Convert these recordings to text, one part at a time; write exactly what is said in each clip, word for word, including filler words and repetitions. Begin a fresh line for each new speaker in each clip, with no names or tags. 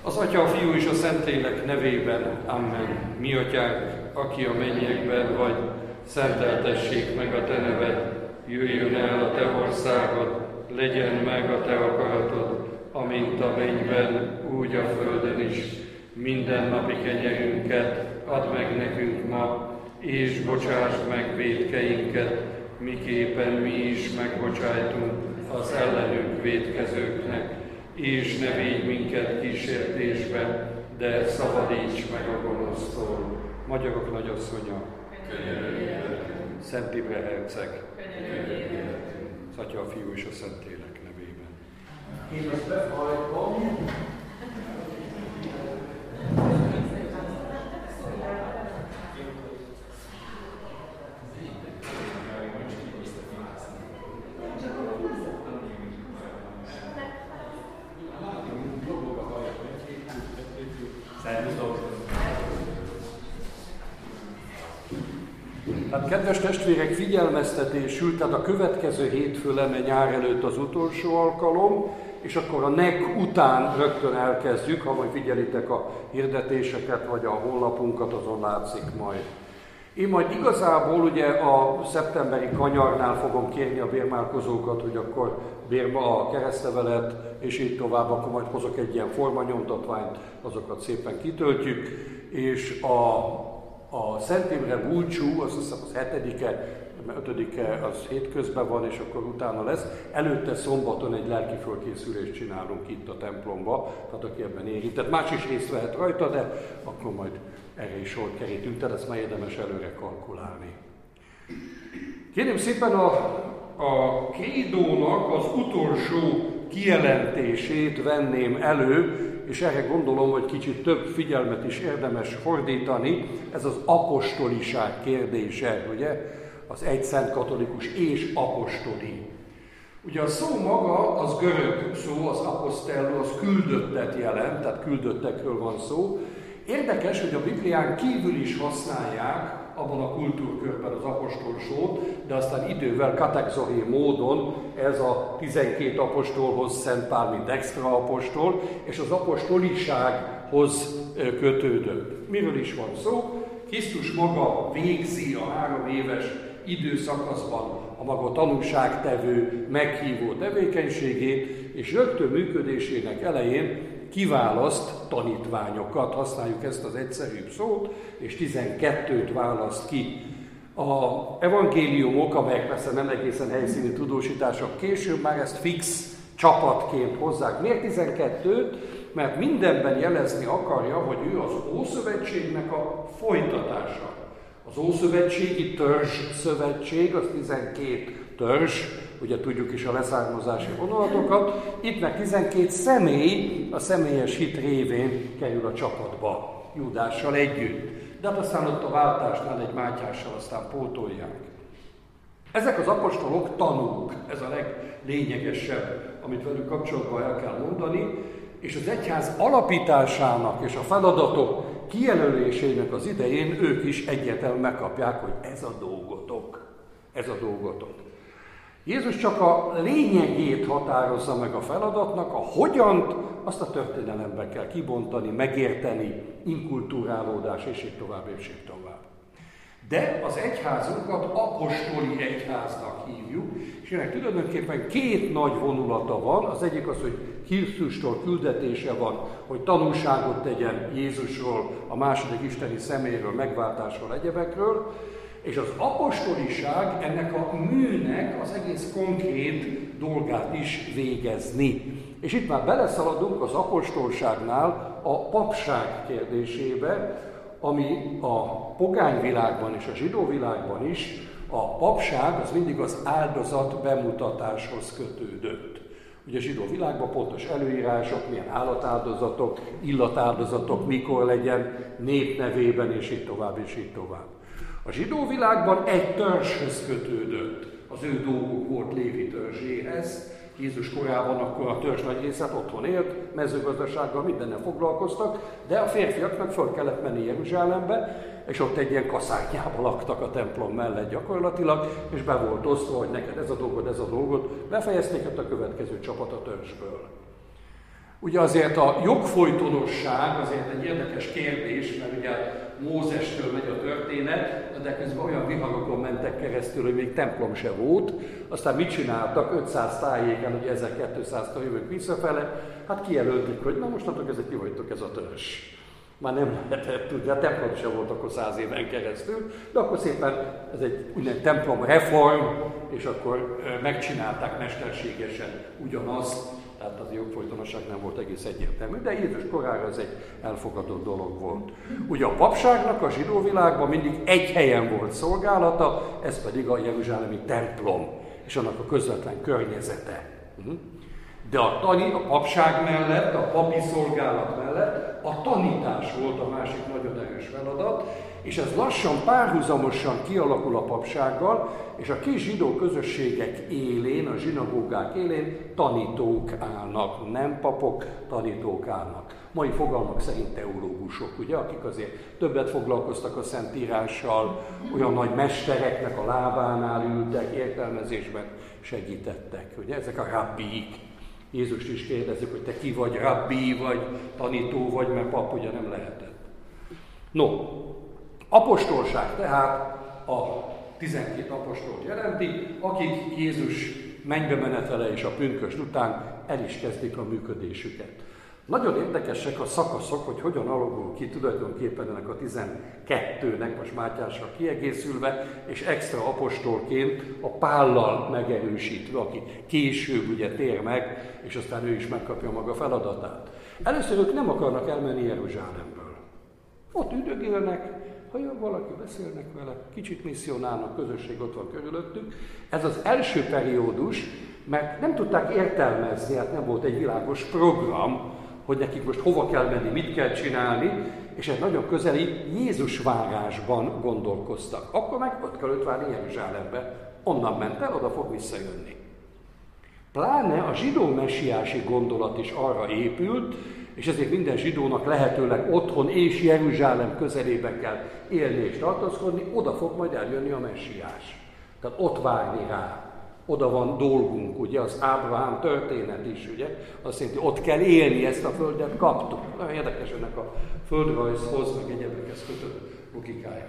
Az Atya, a Fiú és a Szentlélek nevében, amen. Mi Atyánk, aki a mennyekben vagy, szenteltessék meg a Te neved, jöjjön el a Te országod, legyen meg a Te akaratod, amint a mennyben, úgy a földön is. Mindennapi kenyerünket add meg nekünk ma, és bocsásd meg vétkeinket, miképpen mi is megbocsájtunk az ellenünk vétkezőknek. És ne védj minket kísértésbe, de szabadíts meg a gonosztól. Magyarok nagyasszonya, Szent Imre herceg, az Atya, a Fiú és a Szentlélek nevében.
Én ezt befajtom.
Hát, kedves testvérek, figyelmeztetésül, tehát a következő hétfő lenne nyár előtt az utolsó alkalom, és akkor a nek után rögtön elkezdjük, ha majd figyelitek a hirdetéseket, vagy a honlapunkat, azon látszik majd. Én majd igazából ugye a szeptemberi kanyarnál fogom kérni a bérmálkozókat, hogy akkor bérma a keresztlevelet, és így tovább, akkor majd hozok egy ilyen formanyomtatványt, azokat szépen kitöltjük, és a A Szent Imre búcsú, az azt hiszem az hetedike, ötödike az hétközben van, és akkor utána lesz. Előtte szombaton egy lelki fölkészülést csinálunk itt a templomba, tehát aki ebben érintett. Más is részt vehet rajta, de akkor majd erre is sor kerítünk, tehát ezt már érdemes előre kalkulálni. Kérem szépen a, a krédónak az utolsó kijelentését venném elő, és erre gondolom, hogy kicsit több figyelmet is érdemes fordítani, ez az apostoliság kérdése, ugye? Az egy szent katolikus és apostoli. Ugye a szó maga, az görög szó, az apostello, az küldöttet jelent, tehát küldöttekről van szó. Érdekes, hogy a Biblián kívül is használják abban a kultúrkörben az apostolsót, de aztán idővel kategzohé módon ez a tizenkét apostolhoz Szent Pál, mint extra apostol, és az apostolisághoz kötődött. Miről is van szó? Krisztus maga végzi a három éves időszakaszban a maga tanúságtevő, meghívó tevékenységét, és rögtön működésének elején kiválaszt tanítványokat, használjuk ezt az egyszerűbb szót, és tizenkettőt választ ki. A evangéliumok, amelyek persze nem egészen helyszíni tudósítások, később már ezt fix csapatként hozzák. Miért tizenkettőt? Mert mindenben jelezni akarja, hogy ő az Ószövetségnek a folytatása. Az Ószövetségi törzs szövetség, az tizenkét törzs, ugye tudjuk is a leszármazási vonulatokat, itt meg tizenkét személy a személyes hit révén kerül a csapatba, Júdással együtt. De hát aztán ott a váltásnál egy Mátyással aztán pótolják. Ezek az apostolok tanúk, ez a leglényegesebb, amit velük kapcsolatban el kell mondani, és az egyház alapításának és a feladatok kijelölésének az idején ők is egyértelműen megkapják, hogy ez a dolgotok, ez a dolgotok. Jézus csak a lényegét határozza meg a feladatnak, a hogyant, azt a történelemben kell kibontani, megérteni, inkulturálódás, és így tovább, és így tovább. De az egyházunkat apostoli egyháznak hívjuk, és ennek tulajdonképpen két nagy vonulata van. Az egyik az, hogy Krisztustól küldetése van, hogy tanúságot tegyen Jézusról, a második isteni személyről, megváltásról, egyebekről, és az apostoliság ennek a műnek az egész konkrét dolgát is végezni. És itt már beleszaladunk az apostolságnál a papság kérdésébe, ami a pogány világban és a zsidó világban is, a papság az mindig az áldozat bemutatáshoz kötődött. Ugye a zsidó világban pontos előírások, milyen állatáldozatok, illatáldozatok, mikor legyen, nép nevében, és így tovább, és így tovább. A zsidó világban egy törzshöz kötődött, az ő dolguk volt Lévi törzséhez. Jézus korában akkor a törzs nagy részét otthon élt, mezőgazdasággal mindennel foglalkoztak, de a férfiaknak föl kellett menni Jeruzsálembe, és ott egy ilyen kaszárnyában laktak a templom mellett gyakorlatilag, és be volt osztva, hogy neked ez a dolgod, ez a dolgod, befejezték ott a következő csapat a törzsből. Ugye azért a jogfolytonosság azért egy érdekes kérdés, mert ugye Mózestől megy a történet, de közben olyan viharokon mentek keresztül, hogy még templom se volt. Aztán mit csináltak? ötszáz tájéken, ugye ezerkétszáztól jövők visszafele, hát kijelölték, hogy na mostantól ezek ti vagytok ez a törzs. Már nem lehetett tudni, a templom sem volt akkor száz éven keresztül, de akkor szépen ez egy úgynevezett templom reform, és akkor megcsinálták mesterségesen ugyanazt, tehát az jogfolytonosság nem volt egész egyértelmű, de Jézus korára ez egy elfogadott dolog volt. Ugye a papságnak a zsidó világban mindig egy helyen volt szolgálata, ez pedig a jeruzsálemi templom, és annak a közvetlen környezete. De a, tani, a papság mellett, a papi szolgálat mellett a tanítás volt a másik nagyon erős feladat, és ez lassan párhuzamosan kialakul a papsággal, és a kis zsidó közösségek élén, a zsinagógák élén tanítók állnak, nem papok, tanítók állnak. Mai fogalmak szerint teológusok, ugye, akik azért többet foglalkoztak a Szentírással, olyan nagy mestereknek a lábánál ültek, értelmezésben segítettek, ugye, ezek a rabbik. Jézust is kérdezzük, hogy te ki vagy, rabbi vagy, tanító vagy, mert pap ugye nem lehetett. No, apostolság tehát a tizenkét apostolt jelenti, akik Jézus mennybe menetele és a pünkösd után el is kezdik a működésüket. Nagyon érdekesek a szakaszok, hogy hogyan alakul ki tulajdonképpen ennek a tizenkettőnek, most Mátyásra kiegészülve, és extra apostolként a Pállal megerősítve, aki később ugye tér meg, és aztán ő is megkapja maga feladatát. Először ők nem akarnak elmenni Jeruzsálemből. Ott üldögélnek, ha jön valaki, beszélnek vele, kicsit misszionálnak, közösség ott van körülöttük. Ez az első periódus, mert nem tudták értelmezni, hát nem volt egy világos program, hogy nekik most hova kell menni, mit kell csinálni, és egy nagyon közeli Jézus várásban gondolkoztak. Akkor meg ott kell őt várni Jeruzsálembe, onnan ment el, oda fog visszajönni. Pláne a zsidó messiási gondolat is arra épült, és ezért minden zsidónak lehetőleg otthon és Jeruzsálem közelében kell élni és tartózkodni, oda fog majd eljönni a messiás. Tehát ott várni rá. Oda van dolgunk, ugye, az Ábrahám történet is, ugye, azt jelenti, ott kell élni, ezt a földet kaptuk. Nagyon érdekes ennek a földrajzhoz, meg egyebekhez kötött logikája.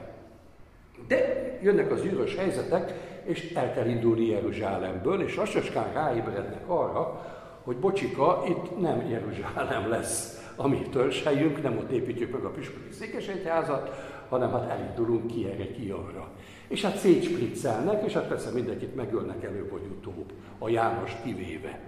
De jönnek az űrös helyzetek, és el kell indulni Jeruzsálemből, és lassacskán ráébrednek arra, hogy bocsika, itt nem Jeruzsálem lesz a mi törzshelyünk, nem ott építjük meg a püspöki székesegyházat, hanem hát elindulunk ki erre, ki arra. És hát szétspriccelnek, és hát persze mindenkit megölnek előbb vagy utóbb, a Jánost kivéve.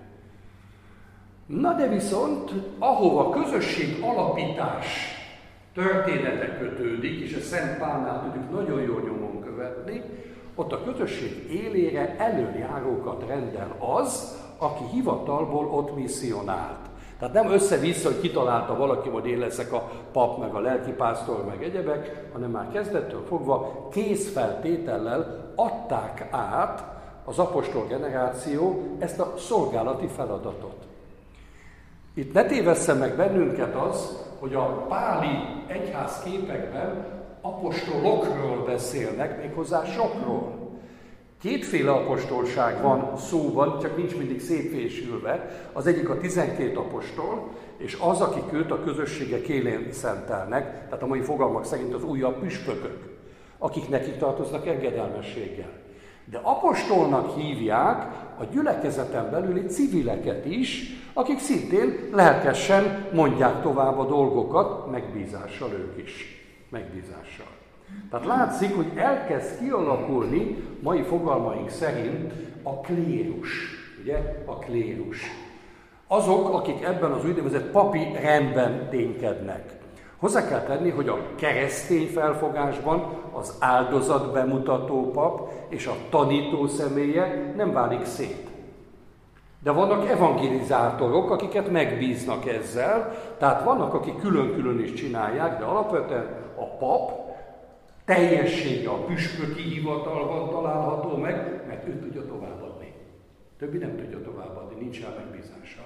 Na de viszont, ahova közösség alapítás története kötődik, és a Szent Pálnál tudjuk nagyon jól nyomon követni, ott a közösség élére előjárókat rendel az, aki hivatalból ott misszionált. Tehát nem össze-vissza, hogy kitalálta valaki, hogy én leszek a pap, meg a lelkipásztor, meg egyebek, hanem már kezdettől fogva készfeltétellel adták át az apostol generáció ezt a szolgálati feladatot. Itt ne tévesszen meg bennünket az, hogy a páli egyház képekben apostolokról beszélnek, méghozzá sokról. Kétféle apostolság van szóban, csak nincs mindig szétfésülve. Az egyik a tizenkét apostol, és az, akik őt a közösségek élén szentelnek, tehát a mai fogalmak szerint az újabb püspökök, akik nekik tartoznak engedelmességgel. De apostolnak hívják a gyülekezeten belüli civileket is, akik szintén lelkesen mondják tovább a dolgokat, megbízással ők is. Megbízással. Tehát látszik, hogy elkezd kialakulni, mai fogalmaink szerint, a klérus. Ugye? A klérus. Azok, akik ebben az úgynevezett papi rendben ténykednek. Hozzá kell tenni, hogy a keresztény felfogásban az áldozat bemutató pap és a tanító személye nem válik szét. De vannak evangelizátorok, akiket megbíznak ezzel, tehát vannak, akik külön-külön is csinálják, de alapvetően a pap teljessége a püspöki hivatalban található meg, mert ő tudja továbbadni. Többi nem tudja továbbadni, nincs rá megbízása.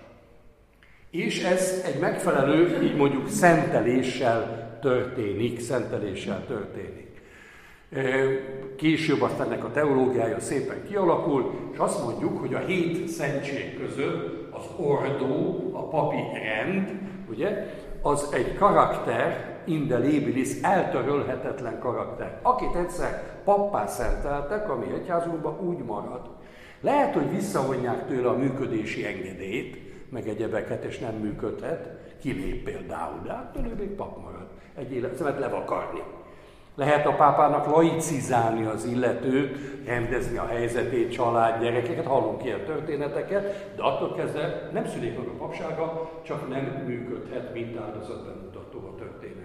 És ez egy megfelelő, így mondjuk szenteléssel történik, szenteléssel történik. Később aztán ennek a teológiája szépen kialakul, és azt mondjuk, hogy a hét szentség között az az ordó, a papi rend, ugye, az egy karakter, inde labilis, eltörölhetetlen karakter. Akit egyszer pappá szenteltek, ami egyházunkban, úgy marad. Lehet, hogy visszavonják tőle a működési engedélyt, meg egyebeket, és nem működhet, kilép például, de hát tőle még pap marad. Egy életet levakarni. Lehet a pápának laicizálni az illetőt, rendezni a helyzetét, család, gyerekeket, hallunk ilyen történeteket, de attól kezdve nem szülik meg a papsága, csak nem működhet, mint áldozatbemutató a történetben.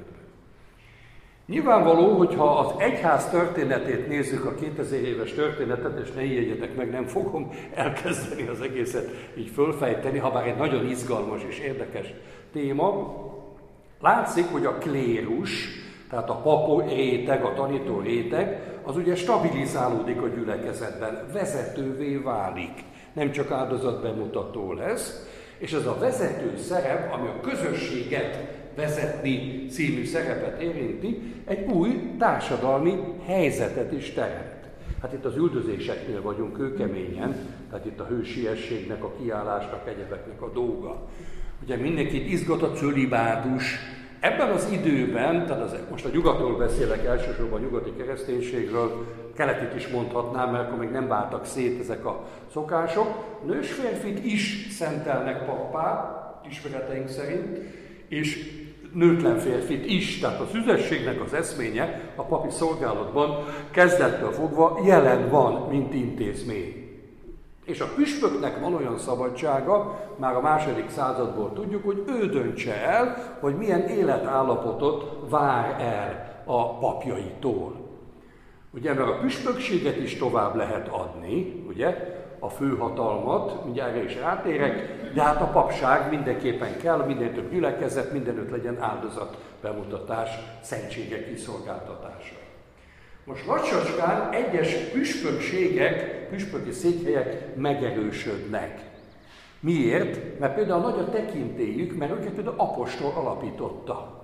Nyilvánvaló, hogyha az egyház történetét nézzük, a kétezer éves történetet, és ne ijedjetek meg, nem fogom elkezdeni az egészet így fölfejteni, ha bár egy nagyon izgalmas és érdekes téma. Látszik, hogy a klérus, tehát a papó réteg, a tanító réteg, az ugye stabilizálódik a gyülekezetben, vezetővé válik, nem csak áldozatbemutató lesz, és ez a vezető szerep, ami a közösséget vezetni című szerepet érinti, egy új társadalmi helyzetet is teremt. Hát itt az üldözéseknél vagyunk kőkeményen, tehát itt a hősiességnek, a kiállásnak, egyebeknek a dolga. Ugye mindenkit izgat a cölibátus. Ebben az időben, tehát az, most a nyugatról beszélek, elsősorban a nyugati kereszténységről, keletit is mondhatnám, mert akkor még nem váltak szét ezek a szokások. Nős férfit is szentelnek pappá, ismereteink szerint, és nőtlen férfit is, tehát az üzességnek az eszménye a papi szolgálatban kezdettől fogva jelen van, mint intézmény. És a püspöknek van olyan szabadsága, már a második századból tudjuk, hogy ő döntse el, hogy milyen életállapotot vár el a papjaitól. Ugye, mert a püspökséget is tovább lehet adni, ugye, a főhatalmat, mindjárt erre is rátérek, de hát a papság mindenképpen kell, minden több gyülekezet, mindenütt legyen áldozat, bemutatás, szentségek kiszolgáltatása. Most lassacskán egyes püspökségek, püspöki székhelyek megerősödnek. Miért? Mert például nagy a tekintélyük, mert őket például apostol alapította.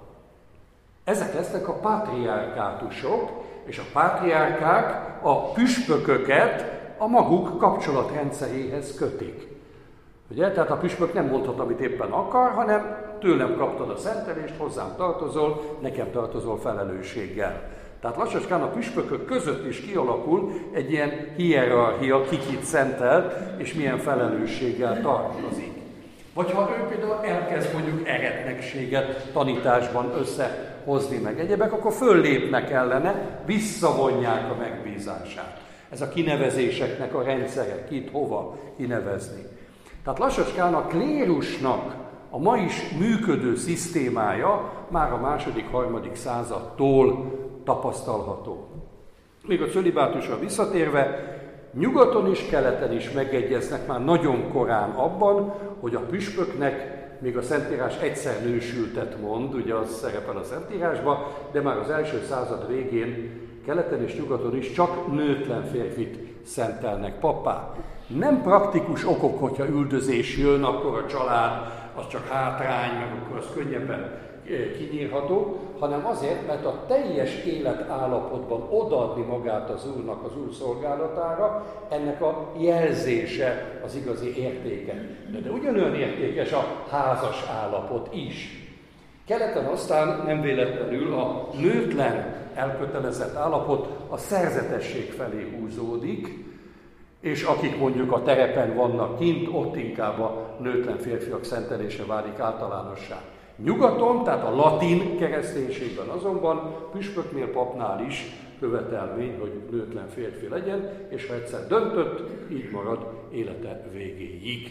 Ezek lesznek a pátriárkátusok, és a pátriárkák a püspököket a maguk kapcsolatrendszeréhez kötik. Ugye? Tehát a püspök nem mondhat, amit éppen akar, hanem tőlem kaptad a szentelést, hozzám tartozol, nekem tartozol felelősséggel. Tehát lassacskán a püspökök között is kialakul egy ilyen hierarchia, ki kit szentelt, és milyen felelősséggel tartozik. Vagy ha ő például elkezd mondjuk eretnekséget tanításban összehozni meg egyebek, akkor föllépnek ellene, visszavonják a megbízását. Ez a kinevezéseknek a rendszere, kit hova kinevezni. Tehát lassacskán a klérusnak a ma is működő szisztémája már a második, harmadik századtól tapasztalható. Még a cölibátusra visszatérve, nyugaton és keleten is megegyeznek már nagyon korán abban, hogy a püspöknek még a Szentírás egyszer nősültet mond, ugye az szerepel a Szentírásban, de már az első század végén keleten és nyugaton is csak nőtlen férfit szentelnek pappá. Nem praktikus okok, hogyha üldözés jön, akkor a család az csak hátrány, meg akkor az könnyebben kinyírható, hanem azért, mert a teljes életállapotban odaadni magát az Úrnak az Úr szolgálatára, ennek a jelzése az igazi értéke. De, de ugyanolyan értékes a házas állapot is. Keleten aztán nem véletlenül a nőtlen elkötelezett állapot a szerzetesség felé húzódik, és akik mondjuk a terepen vannak kint, ott inkább a nőtlen férfiak szentelése válik általánossá. Nyugaton, tehát a latin kereszténységben azonban püspöknél, papnál is követelmény, hogy nőtlen férfi legyen, és ha egyszer döntött, így marad élete végéig.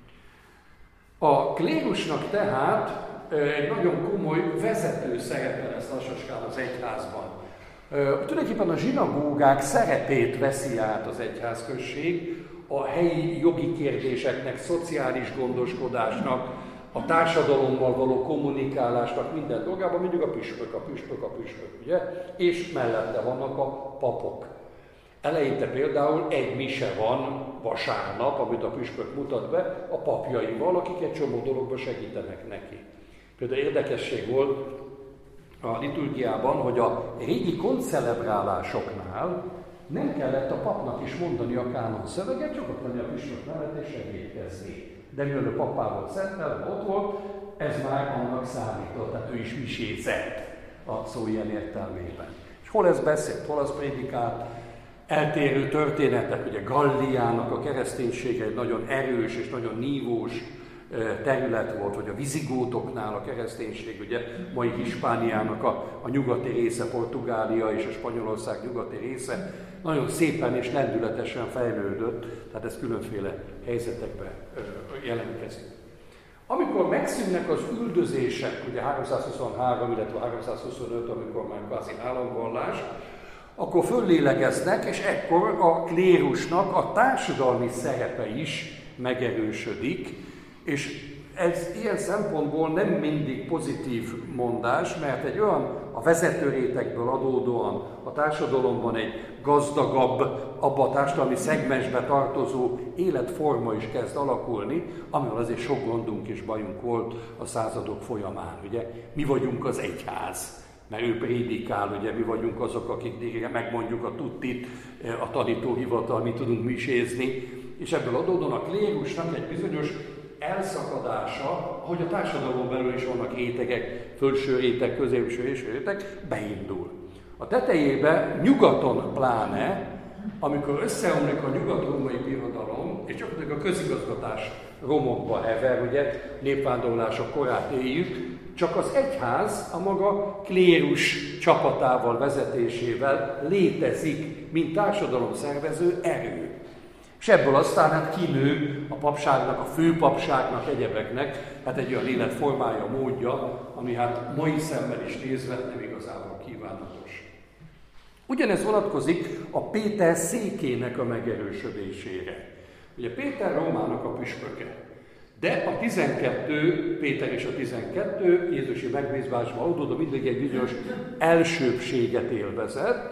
A klérusnak tehát egy nagyon komoly vezető szerepe lesz lassacskán az egyházban. Tulajdonképpen a zsinagógák szerepét veszi át az egyházközség, a helyi jogi kérdéseknek, szociális gondoskodásnak, a társadalommal való kommunikálásnak minden dolgában, mindig a püspök, a püspök, a püspök, ugye? És mellette vannak a papok. Eleinte például egy mise van vasárnap, amit a püspök mutat be, a papjaival, akik egy csomó dologba segítenek neki. Például érdekesség volt a liturgiában, hogy a régi koncellebrálásoknál nem kellett a papnak is mondani a kánon szöveget, csak ott lenni a püspök mellett és segítkezni. De mivel a papával szentelve ott volt, ez már annak számított, tehát ő is misézett a szó ilyen értelmében. És hol ez beszélt, hol az prédikált, eltérő történetek, ugye Galliának a kereszténysége egy nagyon erős és nagyon nívós terület volt, hogy a vizigótoknál a kereszténység, ugye mai Hispániának a, a nyugati része, Portugália és a Spanyolország nyugati része nagyon szépen és lendületesen fejlődött, tehát ez különféle helyzetekben jelentkezik. Amikor megszűnnek az üldözések, ugye háromszázhuszonhárom, illetve háromszázhuszonöt, amikor már kvázi államvallás, akkor föllélegeznek, és ekkor a klérusnak a társadalmi szerepe is megerősödik, és ez ilyen szempontból nem mindig pozitív mondás, mert egy olyan a vezető rétegből adódóan a társadalomban egy gazdagabb, abba a társadalmi szegmensbe tartozó életforma is kezd alakulni, amivel azért sok gondunk és bajunk volt a századok folyamán. Ugye? Mi vagyunk az egyház, mert ő prédikál, ugye mi vagyunk azok, akik megmondjuk a tuttit, a tanítóhivatal, mi tudunk misézni, és ebből adódóan a klérusnak egy bizonyos elszakadása, hogy a társadalom belül is vannak rétegek, felső réteg, középső és réteg, beindul. A tetejében nyugaton pláne, amikor összeomlik a nyugat-római birodalom, és gyakorlatilag a közigazgatás romokba hever, ugye, népvándorlások korát éljük, csak az egyház a maga klérus csapatával, vezetésével létezik, mint társadalomszervező erő. És ebből aztán hát kinő a papságnak, a főpapságnak, egyebeknek, hát egy olyan életformája, módja, ami hát mai szemmel is nézve nem igazából kívánatos. Ugyanez vonatkozik a Péter székének a megerősödésére. Ugye Péter Rómának a püspöke, de a tizenkettő, Péter és a tizenkettő Jézusi megbízásban adódó mindig egy bizonyos elsőbbséget élvezett,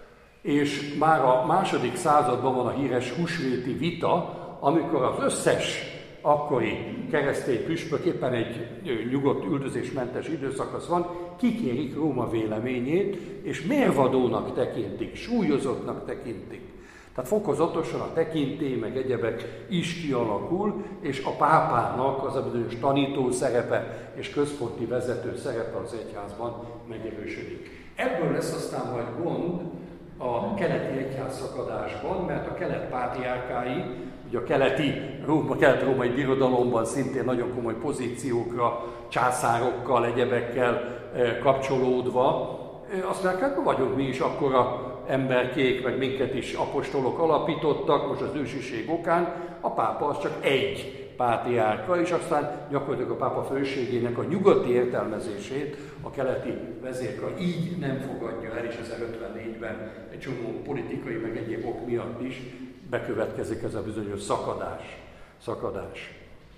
és már a második században van a híres húsvéti vita, amikor az összes akkori keresztény püspök, éppen egy nyugodt, üldözésmentes időszakasz van, kikérik Róma véleményét, és mérvadónak tekintik, súlyozottnak tekintik. Tehát fokozatosan a tekintély, meg egyebek is kialakul, és a pápának az a bizonyos tanító szerepe és központi vezető szerepe az egyházban megerősödik. Ebből lesz aztán majd gond a keleti egyház szakadásban, mert a kelet pátriárkái, ugye a keleti, Róma, kelet-római birodalomban szintén nagyon komoly pozíciókra, császárokkal, egyebekkel kapcsolódva, azt mondják, hát vagyunk mi is akkora emberkék, meg minket is apostolok alapítottak, most az ősiség okán, a pápa az csak egy pátriárka, és aztán gyakorlatilag a pápa főségének a nyugati értelmezését a keleti vezérkar így nem fogadja el, és ezerötvennégyben egy csomó politikai, meg egyéb ok miatt is bekövetkezik ez a bizonyos szakadás. szakadás.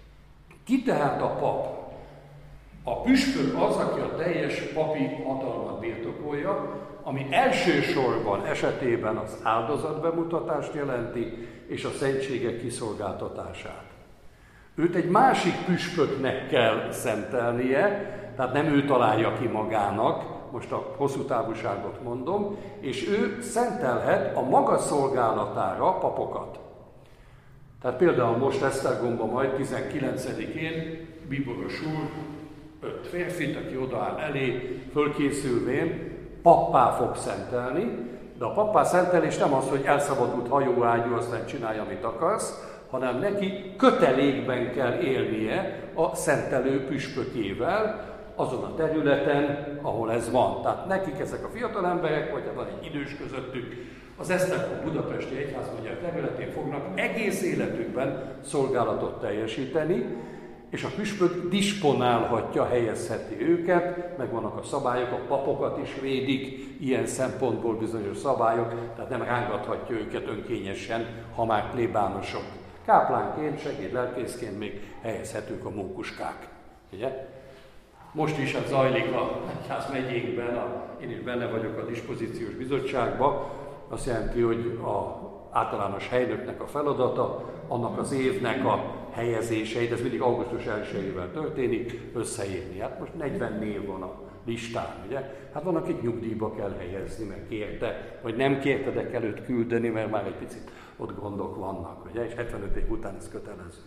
Ki tehát a pap? A püspök az, aki a teljes papi hatalmat birtokolja, ami elsősorban esetében az áldozatbemutatást jelenti, és a szentségek kiszolgáltatását. Őt egy másik püspöknek kell szentelnie, tehát nem ő találja ki magának, most a hosszú távúságot mondom, és ő szentelhet a maga szolgálatára papokat. Tehát például most Esztergomban majd tizenkilencedikén Bíboros úr öt férfit, aki odaáll elé, fölkészülvén pappá fog szentelni, de a pappá szentelés nem az, hogy elszabadult hajóágyú, aztán csinálja, amit akarsz, hanem neki kötelékben kell élnie a szentelő püspökével azon a területen, ahol ez van. Tehát nekik ezek a fiatal emberek, vagy van egy idős közöttük, az Esztergom budapesti egyházmegye területén fognak egész életükben szolgálatot teljesíteni, és a püspök disponálhatja, helyezheti őket, meg vannak a szabályok, a papokat is védik, ilyen szempontból bizonyos szabályok, tehát nem rángathatja őket önkényesen, ha már plébánosok. Káplánként, segédlelkészként még helyezhetők a mókuskák. Ugye? Most is ez zajlik a egyházmegyénkben, a, én is benne vagyok a dispozíciós bizottságban, azt jelenti, hogy a általános helynöknek a feladata, annak az évnek a helyezéseit, ez mindig augusztus elsejével történik, összeírni. Hát most negyven név van a listán, ugye? Hát van, akit nyugdíjba kell helyezni, mert kérte, vagy nem kérte, de kell őt küldeni, mert már egy picit ott gondok vannak, ugye? És hetvenöt év után ez kötelező.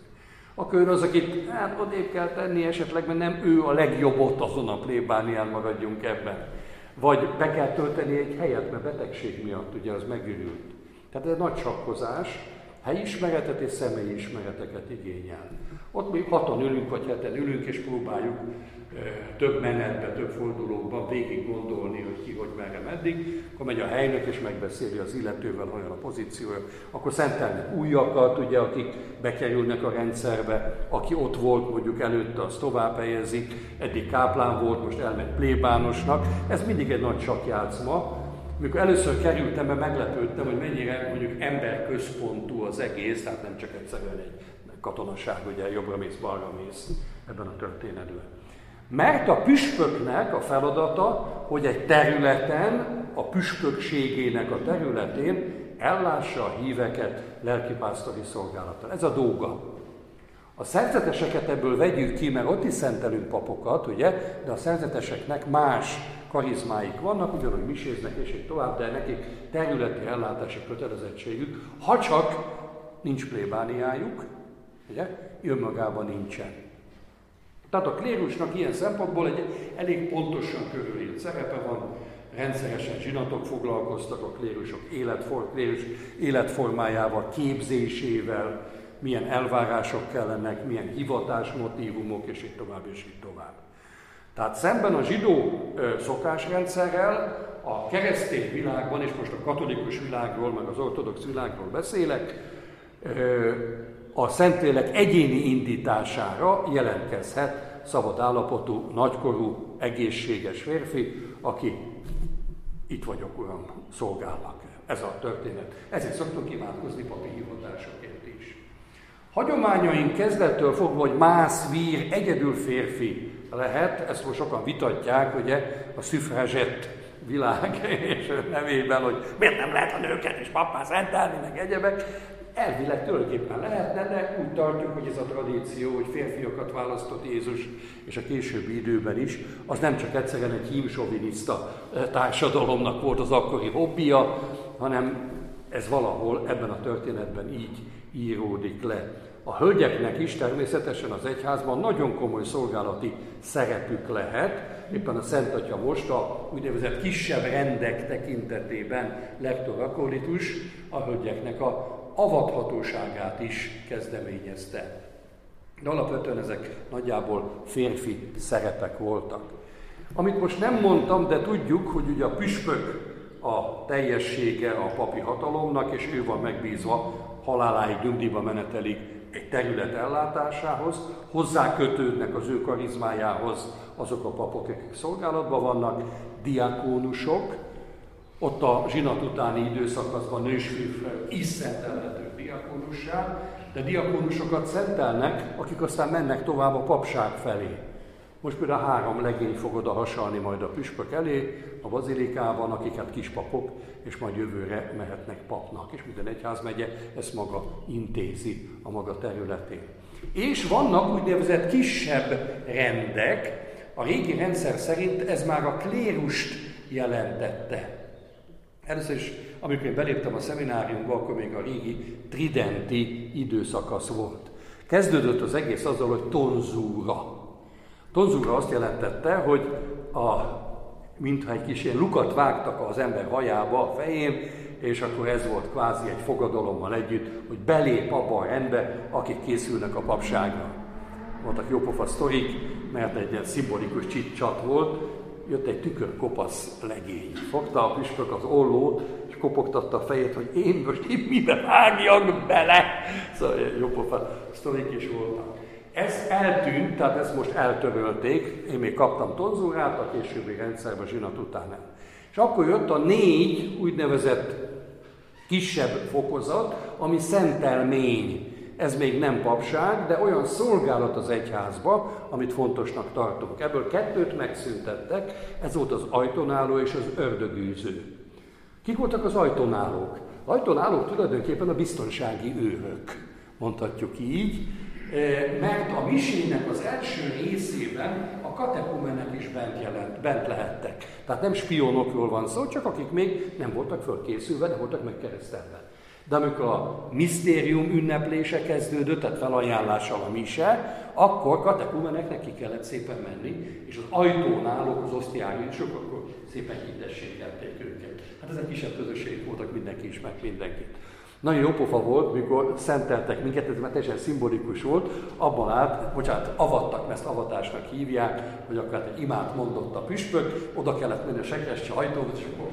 Akkor ön az, akit hát odébb kell tenni esetleg, mert nem ő a legjobb ott azon a plébánián, maradjunk ebben. Vagy be kell tölteni egy helyet, mert betegség miatt ugye az megürült. Tehát ez egy nagy sakkozás, helyismeretet és személyismereteket igényel. Ott mi hatan ülünk, vagy heten ülünk, és próbáljuk e, több menetben, több fordulókban végig gondolni, hogy ki, hogy merre, meddig. Akkor megy a helynök, és megbeszéli az illetővel, olyan a pozíciója. Akkor szentelnek újakat, ugye, akik bekerülnek a rendszerbe. Aki ott volt, mondjuk előtte, az tovább helyezik. Eddig káplán volt, most elmegy plébánosnak. Ez mindig egy nagy sakjátszma. Amikor először kerültem be, meglepődtem, hogy mennyire mondjuk emberközpontú az egész, tehát nem csak egyszerűen egy katonaság, ugye jobbra mész, balra mész ebben a történetben. Mert a püspöknek a feladata, hogy egy területen, a püspökségének a területén ellássa a híveket lelkipásztori szolgálattal. Ez a dolga. A szerzeteseket ebből vegyük ki, mert ott is szentelünk papokat, ugye, de a szerzeteseknek más karizmáik vannak, ugyanúgy miséznek és így tovább, de nekik területi ellátási kötelezettségük, ha csak nincs plébániájuk, ugye, önmagában nincsen. Tehát a klérusnak ilyen szempontból egy elég pontosan körülírt szerepe van, rendszeresen zsinatok foglalkoztak a klérusok életfor, klérus életformájával, képzésével, milyen elvárások kellenek, milyen hivatásmotívumok, és így tovább, és így tovább. Tehát szemben a zsidó ö, szokásrendszerrel, a keresztény világban, és most a katolikus világról, meg az ortodox világról beszélek, ö, a Szentlélek egyéni indítására jelentkezhet szabad állapotú, nagykorú, egészséges férfi, aki itt vagyok, uram, szolgálnak. Ez a történet. Ezért szoktunk imádkozni papi hivatásokért is. Hagyományaink kezdettől fogva, hogy mász, vír, egyedül férfi lehet, ezt most sokan vitatják, ugye, a szüfrezsett világ és nevében, hogy miért nem lehet a nőket is pappá szentelni, meg egyebek. Elvileg tulajdonképpen lehetne, de úgy tartjuk, hogy ez a tradíció, hogy férfiakat választott Jézus, és a későbbi időben is, az nem csak egyszerűen egy hímsoviniszta társadalomnak volt az akkori hobbija, hanem ez valahol ebben a történetben így íródik le. A hölgyeknek is természetesen az egyházban nagyon komoly szolgálati szerepük lehet, éppen a Szent Atya most a úgynevezett kisebb rendek tekintetében lektor akolitus a hölgyeknek a avathatóságát is kezdeményezte. De alapvetően ezek nagyjából férfi szerepek voltak. Amit most nem mondtam, de tudjuk, hogy ugye a püspök a teljessége a papi hatalomnak, és ő van megbízva haláláig, nyugdíjba menetelig egy terület ellátásához, hozzá kötődnek az ő karizmájához azok a papok, akik szolgálatban vannak, diakónusok, ott a zsinat utáni időszakaszban nősférfiak is szentelhetők diakónussá, de diakónusokat szentelnek, akik aztán mennek tovább a papság felé. Most például három legény fog oda hasalni majd a püspök elé, a bazilikában, akik hát kispapok, és majd jövőre mehetnek papnak, és minden egyházmegye ezt maga intézi a maga területén. És vannak úgynevezett kisebb rendek, a régi rendszer szerint ez már a klérust jelentette. Először is, amikor én beléptem a szemináriumba, akkor még a régi tridenti időszakasz volt. Kezdődött az egész azzal, hogy tonzúra. Tonzúra azt jelentette, hogy a, mintha egy kis ilyen lukat vágtak az ember hajába, a fején, és akkor ez volt kvázi egy fogadalommal együtt, hogy belép abba a rendbe, akik készülnek a papságra. Voltak jópofa sztorik, mert egy ilyen szimbolikus csit-csat volt, jött egy tükörkopasz legény. Fogta a püspök az ollót, és kopogtatta a fejét, hogy én most itt mibe vágjak bele. Szóval jópofa sztorik is voltak. Ez eltűnt, tehát ezt most eltörölték, én még kaptam tonzúrát a későbbi rendszerben zsinat után. És akkor jött a négy úgynevezett kisebb fokozat, ami szentelmény. Ez még nem papság, de olyan szolgálat az egyházba, amit fontosnak tartunk. Ebből kettőt megszüntettek, ez volt az ajtónáló és az ördögűző. Kik voltak az ajtónálók? Az ajtónálók tulajdonképpen a biztonsági őrök, mondhatjuk így, mert a misének az első részében a katekumenek is bent, jelent, bent lehettek. Tehát nem spionokról van szó, csak akik még nem voltak fölkészülve, nem voltak megkeresztelve. De amikor a misztérium ünneplése kezdődött, tehát felajánlással a mise, akkor katekumeneknek ki kellett szépen menni, és az ajtón állók, az osztiáriusok, akkor szépen hirdességelték őket. Hát ezek kisebb közösségek voltak, mindenki ismert mindenkit. Nagyon jó pofa volt, mikor szenteltek minket, ez már teljesen szimbolikus volt, abban állt, bocsánat, avattak, mert ezt avatásnak hívják, hogy akár egy imát mondott a püspök, oda kellett menni a sekrescse ajtóhoz, és akkor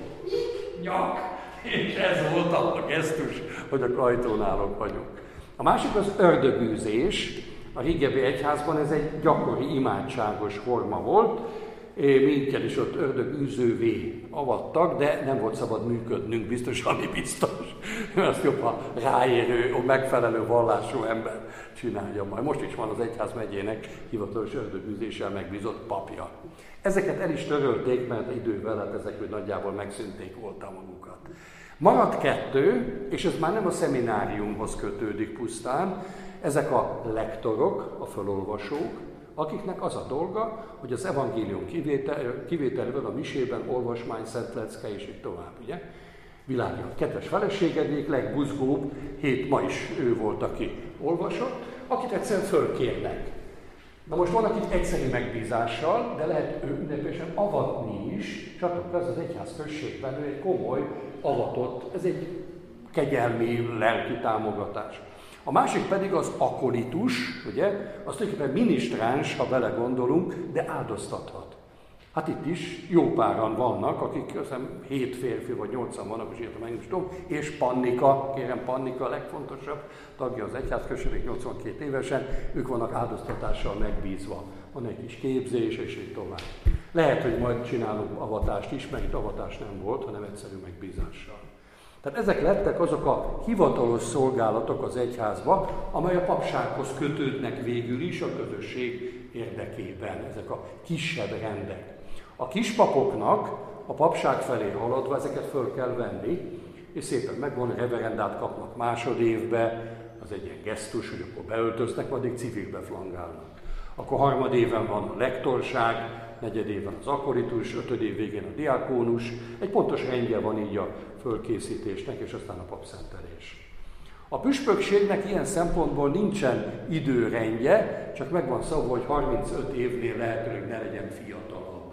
nyak! És ez volt a gesztus, hogy a ajtón állók vagyunk. A másik az ördögűzés. A régebbi egyházban ez egy gyakori imádságos forma volt. Minket is ott ördögűzővé avattak, de nem volt szabad működnünk, biztos, ami biztos. Azt jobb, ha ráérő, megfelelő vallású ember csinálja majd. Most is van az egyházmegyének hivatalos ördögűzéssel megbízott papja. Ezeket el is törölték, mert idővel hát ezek nagyjából megszűnték voltam magukat. Maradt kettő, és ez már nem a szemináriumhoz kötődik pusztán, ezek a lektorok, a felolvasók, akiknek az a dolga, hogy az evangélium kivétel, kivételével a misében olvasmány, szent lecke és így tovább, ugye? Világja, kedves feleségedék, legbuzgóbb, hét ma is ő volt, aki olvasott, akit egyszerűen fölkérnek. Na most van, akit egyszeri megbízással, de lehet ő ünnepélyesen avatni is, és attól ez az egyház községben ő egy komoly, avatott, ez egy kegyelmi, lelki támogatás. A másik pedig az akolitus, ugye, az tulajdonképpen minisztráns, ha belegondolunk, de áldoztathat. Hát itt is jó páran vannak, akik hiszem hét férfi vagy nyolcan vannak, és írtam meg, nem tudom, és Pannika, kérem Pannika a legfontosabb tagja az egyházközségnek, nyolcvankét évesen, ők vannak áldoztatással megbízva. Van egy kis képzés, és így tovább. Lehet, hogy majd csinálunk avatást is, mert itt avatás nem volt, hanem egyszerű megbízással. Tehát ezek lettek azok a hivatalos szolgálatok az egyházba, amely a papsághoz kötődnek végül is a közösség érdekében, ezek a kisebb rendek. A kispapoknak a papság felé haladva ezeket föl kell venni, és szépen megvan, reverendát kapnak másodévbe, az egy ilyen gesztus, hogy akkor beöltöznek, addig civilbe flangálnak. Akkor harmadéven van a lektorság, negyedéven az akoritus, ötödév végén a diákónus, egy pontos rendje van így a fölkészítésnek, és aztán a papszentelés. A püspökségnek ilyen szempontból nincsen időrendje, csak megvan szabva, hogy harmincöt évnél lehetőleg ne legyen fiatalabb.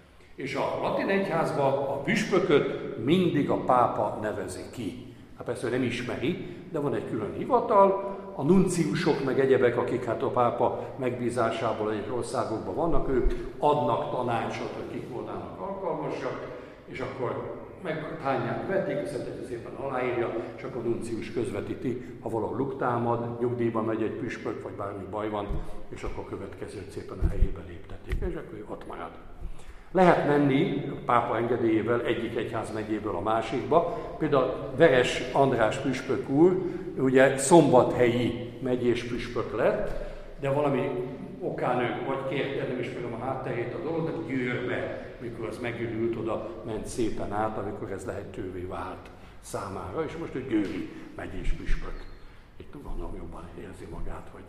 És a latin egyházban a püspököt mindig a pápa nevezi ki. Hát persze nem ismeri, de van egy külön hivatal, a nunciusok meg egyebek, akik hát a pápa megbízásából egy országokban vannak, ők adnak tanácsot, hogy kik volnának alkalmasak, és akkor meghányják, vették, ezt szépen aláírja, és akkor a nuncius közvetíti, ha valahol luktámad, nyugdíjba megy egy püspök, vagy bármi baj van, és akkor a következőt szépen a helyébe léptették, és akkor ő ott marad. Lehet menni a pápa engedélyével egyik egyházmegyéből a másikba. Például Veres András püspök úr, ugye szombathelyi megyés püspök lett, de valami okán ő vagy kérte, nem ismerem a hátterét a dolog, de Győrbe, mikor az megürült, oda ment szépen át, amikor ez lehetővé vált számára, és most ő győri megyés püspök. Itt gondolom jobban érzi magát, vagy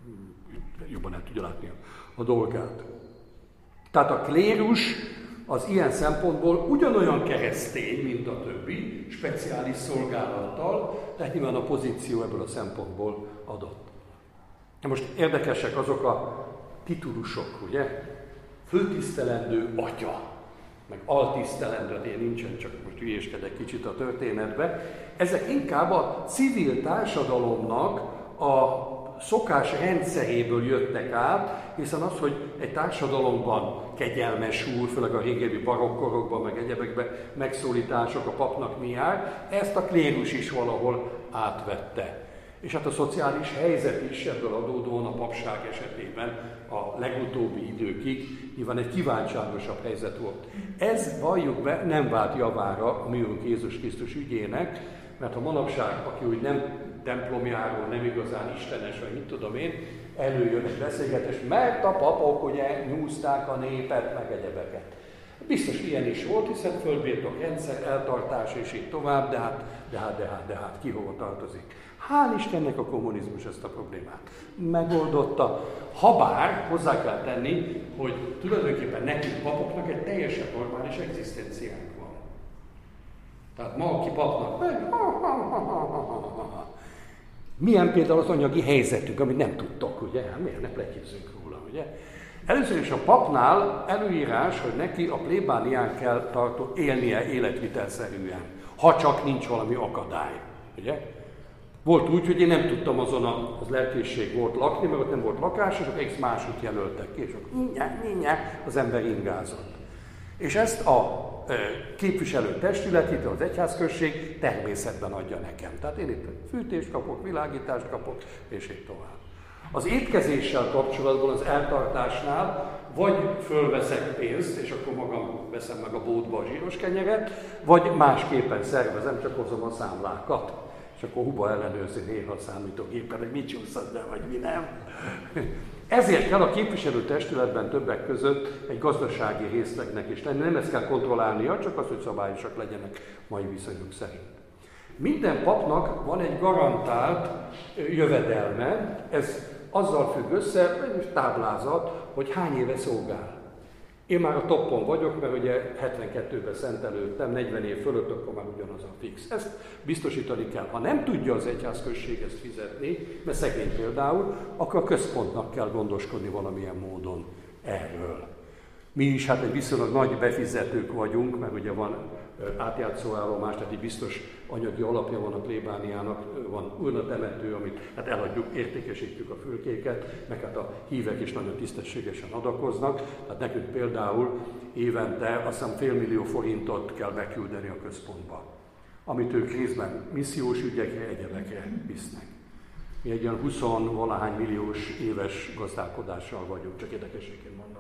jobban el tudja látni a dolgát. Tehát a klérus az ilyen szempontból ugyanolyan keresztény, mint a többi, speciális szolgálattal, tehát nyilván a pozíció ebből a szempontból adott. Na most érdekesek azok a titulusok, ugye? Főtisztelendő atya, meg altisztelendő, ilyen nincsen, csak most hülyéskedek kicsit a történetbe. Ezek inkább a civil társadalomnak a szokás rendszeréből jöttek át, hiszen az, hogy egy társadalomban kegyelmesül, főleg a régebbi barokkorokban, meg egyebekben megszólítások a papnak mi jár, ezt a klérus is valahol átvette. És hát a szociális helyzet is ebből adódóan a papság esetében a legutóbbi időkig nyilván egy kívánságosabb helyzet volt. Ez, valljuk be, nem vált javára a mi Úrunk Jézus Krisztus ügyének, mert a manapság, aki úgy nem templomjáról, nem igazán istenes, vagy mit tudom én, előjön egy beszélgetés, mert a papok ugye nyúzták a népet, meg egyebeket. Biztos ilyen is volt, hiszen fölbírtok rendszer, eltartás és így tovább, de hát, de hát, de hát, de hát ki hova tartozik. Hál' Istennek a kommunizmus ezt a problémát megoldotta. Habár hozzá kell tenni, hogy tulajdonképpen nekünk papoknak egy teljesen normális egzisztenciánk van. Tehát ma, aki papnak megy, milyen például az anyagi helyzetük, amit nem tudtok, ugye? Hát miért ne pletyézzünk róla, ugye? Először is a papnál előírás, hogy neki a plébánián kell tartó, élnie életvitelszerűen, ha csak nincs valami akadály, ugye? Volt úgy, hogy én nem tudtam azon a, az lelkészség volt lakni, mert ott nem volt lakás, és akkor egész másút jelöltek ki, és akkor mindjárt, mindjárt az ember ingázott. És ezt a e, képviselő testület, itt az egyházközség természetben adja nekem. Tehát én itt fűtést kapok, világítást kapok, és így tovább. Az étkezéssel kapcsolatban, az eltartásnál vagy fölveszek pénzt, és akkor magam veszem meg a bótba a zsíros kenyeret, vagy másképpen szervezem, csak hozom a számlákat. És akkor Huba ellenőrzi néha a számítógépen, hogy mit csúszhat be, vagy mi nem. Ezért kell a képviselőtestületben többek között egy gazdasági részlegnek is lenni. Nem ezt kell kontrollálnia, csak az, hogy szabályosak legyenek mai viszonyok szerint. Minden papnak van egy garantált jövedelme, ez azzal függ össze, egy táblázat, hogy hány éve szolgál. Én már a toppon vagyok, mert ugye hetvenkettőben szentelődtem, negyven év fölött, akkor már ugyanaz a fix. Ezt biztosítani kell. Ha nem tudja az egyházközség ezt fizetni, mert szegény például, akkor a központnak kell gondoskodni valamilyen módon erről. Mi is hát egy viszonylag nagy befizetők vagyunk, mert ugye van átjátszóállomás, tehát egy biztos anyagi alapja van a plébániának, van urnatemető, amit hát eladjuk, értékesítjük a fülkéket, meg hát a hívek is nagyon tisztességesen adakoznak. Tehát nekünk például évente azt hiszem fél millió forintot kell beküldeni a központba, amit ők részben missziós ügyekre, egyebekre visznek. Mi egy olyan húsz-valahány milliós éves gazdálkodással vagyunk, csak érdekességként mondom.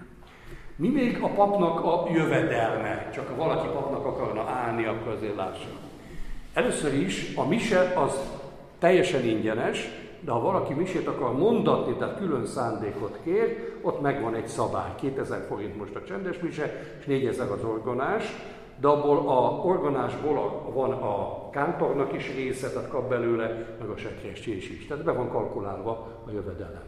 Mi még a papnak a jövedelme? Csak ha valaki papnak akarna állni, akkor azért lássa. Először is a mise az teljesen ingyenes, de ha valaki misét akar mondatni, tehát külön szándékot kér, ott megvan egy szabály. kétezer forint most a csendes mise, és négyezer az orgonás, de abból a orgonásból van a kántornak is része, tehát kap belőle, meg a sekrescsés is. Tehát be van kalkulálva a jövedelem.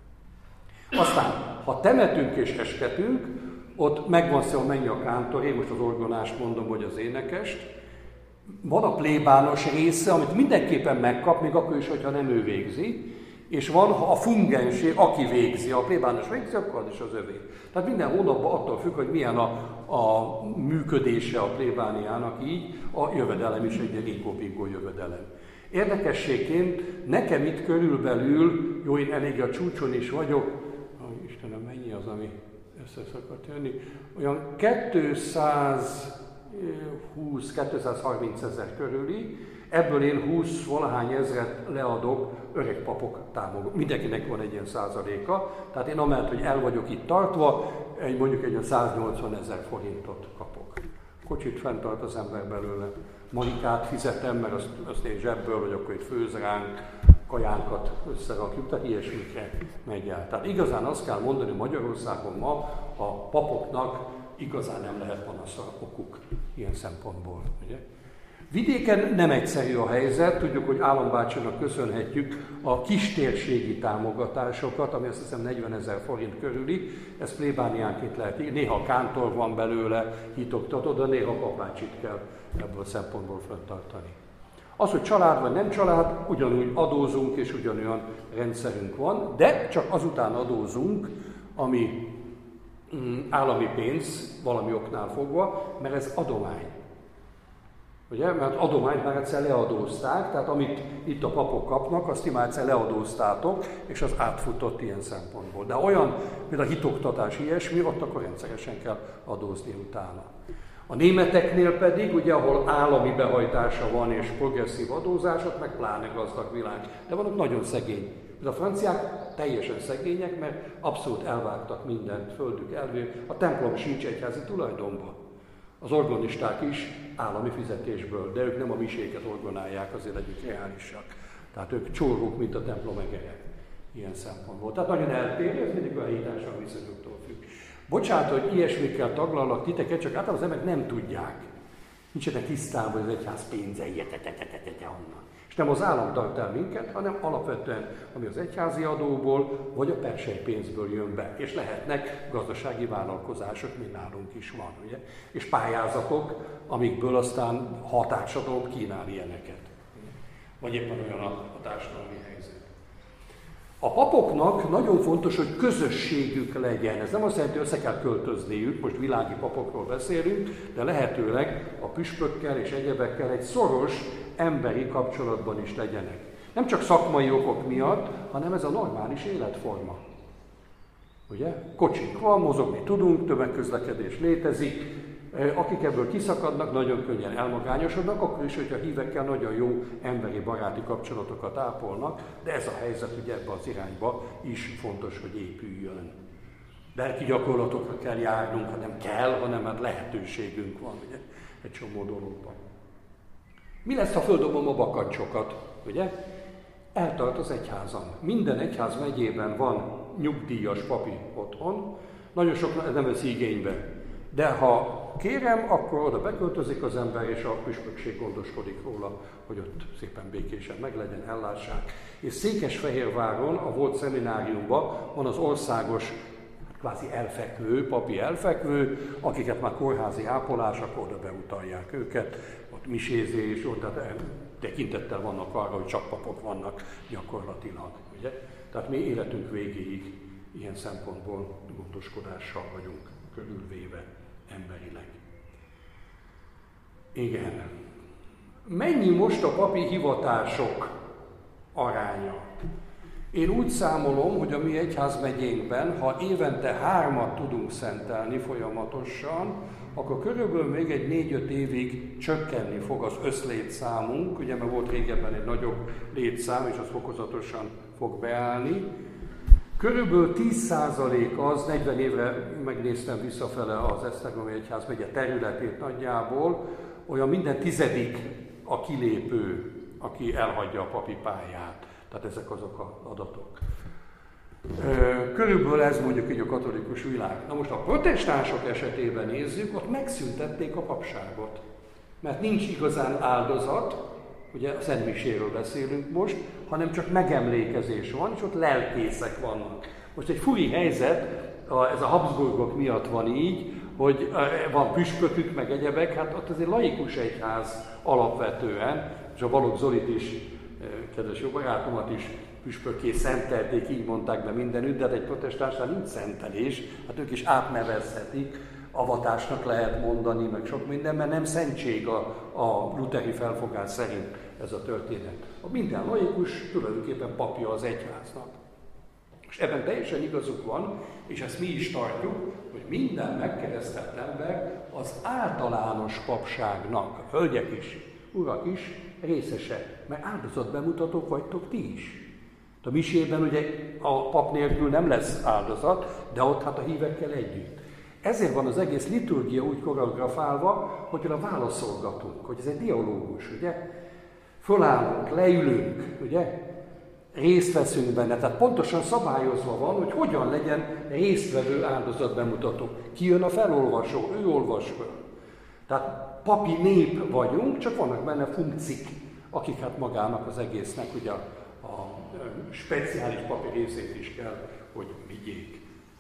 Aztán, ha temetünk és esketünk, ott megvan szó, mennyi a kántor, én most az orgonást mondom, vagy az énekest. Van a plébános része, amit mindenképpen megkap, még akkor is, hogyha nem ő végzi, és van a fungensé, aki végzi, ha a plébános végzi, akkor az is az övé. Tehát minden hónapban attól függ, hogy milyen a, a működése a plébániának így, a jövedelem is egy rinkó-pinkó jövedelem. Érdekességként nekem itt körülbelül, jó, én elég a csúcson is vagyok, oh, Istenem, mennyi az, ami össze szokott jönni, olyan kétszázhúsz-kétszázharminc ezer körüli, ebből én húsz-valahány ezret leadok öreg papok támogatásra. Mindenkinek van egy ilyen százaléka, tehát én amellett, hogy el vagyok itt tartva, egy, mondjuk egy olyan száznyolcvan ezer forintot kapok. Kocsit fenntart az ember belőle, manikát fizetem, mert azt, azt én zsebből, hogy akkor itt főz ránk, kajánkat összerakjuk, tehát ilyesmikre megy el. Tehát igazán azt kell mondani, Magyarországon ma a papoknak igazán nem lehet panaszra okuk ilyen szempontból. Ugye? Vidéken nem egyszerű a helyzet, tudjuk, hogy Állambácsinak köszönhetjük a kistérségi támogatásokat, ami azt hiszem negyvenezer forint körüli, ez plébániánként lehet, néha kántor van belőle, hitoktató, de néha papácsit kell ebből a szempontból fenntartani. Az, hogy család vagy nem család, ugyanúgy adózunk és ugyanolyan rendszerünk van, de csak azután adózunk, ami mm, állami pénz valami oknál fogva, mert ez adomány. Ugye? Mert adományt már egyszer leadózták, tehát amit itt a papok kapnak, azt ti már egyszer leadóztátok, és az átfutott ilyen szempontból. De olyan, például a hitoktatás ilyesmi, ott akkor rendszeresen kell adózni utána. A németeknél pedig, ugye, ahol állami behajtása van és progresszív adózás, ott meg pláne gazdag világ. De vannak nagyon szegény. A franciák teljesen szegények, mert abszolút elvágtak mindent, földük elvő. A templom sincs egyházi tulajdonban. Az orgonisták is állami fizetésből, de ők nem a miséket orgonálják, azért legyünk reálisak. Tehát ők csórgók, mint a templom egere ilyen szempontból. Tehát nagyon eltérő, ez mindig a helyi társadalmi viszonyoktól függ. Bocsánat, hogy ilyesmikkel taglalnak titeket, csak általában az emberek nem tudják. Nincsenek tisztában, hogy az egyház pénzei, onnan. És És nem az állam tart el minket, hanem alapvetően, ami az egyházi adóból, vagy a perselypénzből jön be. És lehetnek gazdasági vállalkozások, mint nálunk is van, ugye? És pályázatok, amikből aztán határsadalom kínál ilyeneket. Vagy éppen olyan a, a társadalmi helyzet. A papoknak nagyon fontos, hogy közösségük legyen. Ez nem azt jelenti, hogy össze kell költözniük, most világi papokról beszélünk, de lehetőleg a püspökkel és egyebekkel egy szoros emberi kapcsolatban is legyenek. Nem csak szakmai okok miatt, hanem ez a normális életforma. Ugye? Kocsink van, mozogni tudunk, tömegközlekedés létezik, akik ebből kiszakadnak, nagyon könnyen elmagányosodnak, akkor is, hogyha hívekkel nagyon jó emberi baráti kapcsolatokat ápolnak, de ez a helyzet ugye ebbe az irányba is fontos, hogy épüljön. Lelki gyakorlatokra kell járnunk, ha nem kell, hanem hát lehetőségünk van, ugye, egy csomó dologban. Mi lesz, ha földobom a bakancsokat, ugye? Eltart az egyházam. Minden egyház megyében van nyugdíjas papi otthon, nagyon sok nem veszi igénybe. De ha kérem, akkor oda beköltözik az ember, és a püspökség gondoskodik róla, hogy ott szépen békésen meglegyen, ellássák. És Székesfehérváron, a volt szemináriumban van az országos, kvázi elfekvő, papi elfekvő, akiket már kórházi ápolás, akkor oda beutalják őket, ott misézés, ott tekintettel vannak arra, hogy csak papok vannak gyakorlatilag. Ugye? Tehát mi életünk végéig ilyen szempontból gondoskodással vagyunk körülvéve emberileg. Igen. Mennyi most a papi hivatások aránya? Én úgy számolom, hogy a mi egyházmegyénkben, ha évente hármat tudunk szentelni folyamatosan, akkor körülbelül még egy négy-öt évig csökkenni fog az összlétszámunk, ugye mert volt régebben egy nagyobb létszám, és az fokozatosan fog beállni. Körülbelül tíz százalék az, negyven évre megnéztem visszafele az Esztergomi Egyházmegye területét nagyjából, olyan minden tizedik a kilépő, aki elhagyja a papi pályát. Tehát ezek azok az adatok. Körülbelül ez mondjuk így a katolikus világ. Na most a protestánsok esetében nézzük, ott megszüntették a papságot. Mert nincs igazán áldozat, ugye a Szent Miséről beszélünk most, hanem csak megemlékezés van, és ott lelkészek vannak. Most egy furi helyzet, ez a Habsburgok miatt van így, hogy van püspökük, meg egyebek, hát ott azért laikus egyház alapvetően, és a Balogh Zolit is, kedves jó barátomat is püspökké szentelték, így mondták be mindenütt, de hát egy protestánsnál nincs szentelés, hát ők is átnevezhetik, avatásnak lehet mondani, meg sok minden, mert nem szentség a, a lutheri felfogás szerint ez a történet. A minden laikus tulajdonképpen papja az egyháznak. És ebben teljesen igazuk van, és ezt mi is tartjuk, hogy minden megkeresztelt ember az általános papságnak, a hölgyek is, urak is részese, mert áldozatbemutatók vagytok ti is. A misében ugye a pap nélkül nem lesz áldozat, de ott hát a hívekkel együtt. Ezért van az egész liturgia úgy koreografálva, hogy oda válaszolgatunk, hogy ez egy dialógus, ugye? Fölállunk, leülünk, ugye? Részt veszünk benne, tehát pontosan szabályozva van, hogy hogyan legyen résztvevő áldozatbemutató. Ki jön a felolvasó, ő olvas föl. Tehát papi nép vagyunk, csak vannak benne funkcik, akik hát magának az egésznek ugye a, a speciális papi részét is kell, hogy vigyék.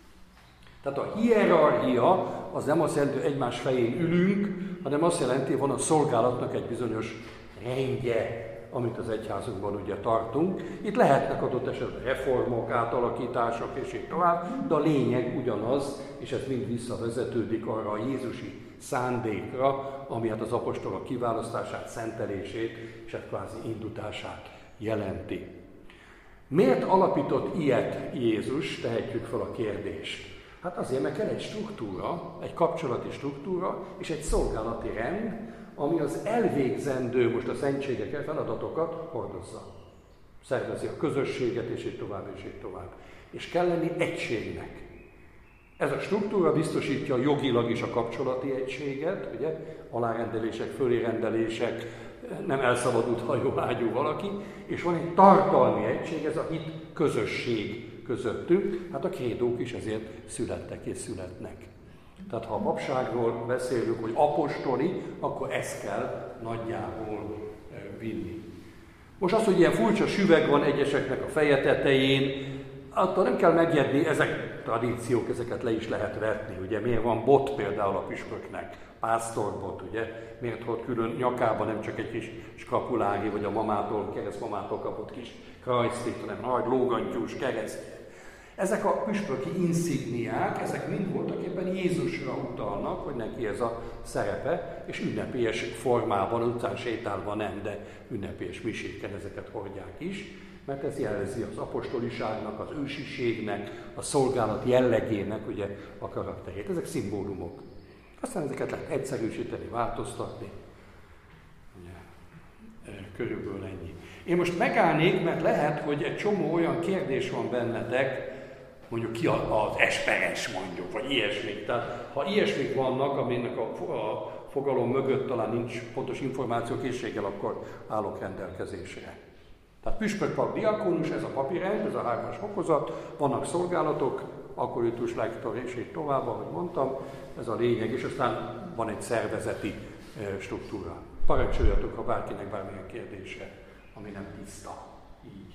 Tehát a hierarchia az nem azt jelenti, hogy egymás fején ülünk, hanem azt jelenti, hogy van a szolgálatnak egy bizonyos rendje, amit az egyházunkban ugye tartunk. Itt lehetnek adott esetben reformok, átalakítások és így tovább, de a lényeg ugyanaz, és ez mind visszavezetődik arra a jézusi szándékra, ami hát az apostolok kiválasztását, szentelését és hát kvázi indítását jelenti. Miért alapított ilyet Jézus? Tehetjük fel a kérdést. Hát azért, mert kell egy struktúra, egy kapcsolati struktúra és egy szolgálati rend, ami az elvégzendő, most a szentségek feladatokat hordozza. Szervezi a közösséget, és így tovább, és így tovább. És kell lenni egységnek. Ez a struktúra biztosítja jogilag is a kapcsolati egységet, ugye? Alárendelések, fölérendelések, nem elszabadult hajóágyú valaki, és van egy tartalmi egység, ez a hit közösség közöttünk, hát a krédók is ezért születtek és születnek. Tehát ha a papságról beszélünk, hogy apostoli, akkor ezt kell nagyjából vinni. Most az, hogy ilyen furcsa süveg van egyeseknek a feje tetején, attól nem kell megijedni, ezek tradíciók, ezeket le is lehet vetni. Ugye miért van bot például a püspöknek, pásztorbot, ugye? Miért volt külön nyakában nem csak egy kis skapulári, vagy a mamától, keresztmamától kapott kis krajclit, hanem nagy lógantyús kereszt. Ezek a püspöki inszigniák, ezek mind voltak éppen Jézusra utalnak, hogy neki ez a szerepe, és ünnepélyes formában, utcán sétálva nem, de ünnepélyes miséken ezeket hordják is, mert ez jelzi az apostoliságnak, az ősiségnek, a szolgálat jellegének ugye, a karakterét. Ezek szimbólumok. Aztán ezeket lehet egyszerűsíteni, változtatni. Ugye, körülbelül ennyi. Én most megállnék, mert lehet, hogy egy csomó olyan kérdés van bennetek, mondjuk ki az esperes mondjuk, vagy ilyesmik. Tehát ha ilyesmik vannak, aminek a, a fogalom mögött talán nincs pontos információkészséggel, akkor állok rendelkezésre. Tehát püspök, pap, diakónus, ez a papírrend, ez a hármas fokozat, vannak szolgálatok, akoritus, lektor és így tovább, ahogy mondtam, ez a lényeg, és aztán van egy szervezeti struktúra. Parancsoljatok, ha bárkinek bármilyen kérdése, ami nem tiszta. Így.